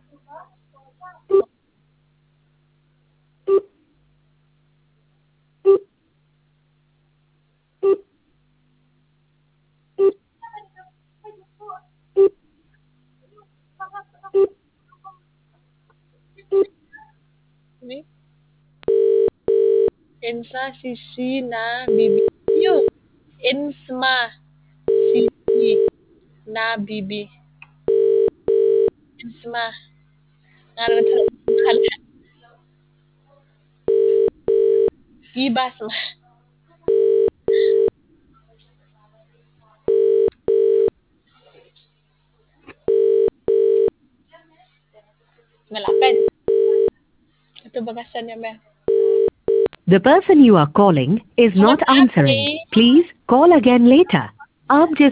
Ni. Ensa sisi na bibi. Yuk. Ensma sisi na bibi. Ensma. Ngaran mahal. Gibas mah. Malapit. Ito bagasan niya ba? The person you are calling is not answering. Malapit. Please call again later. आप जिस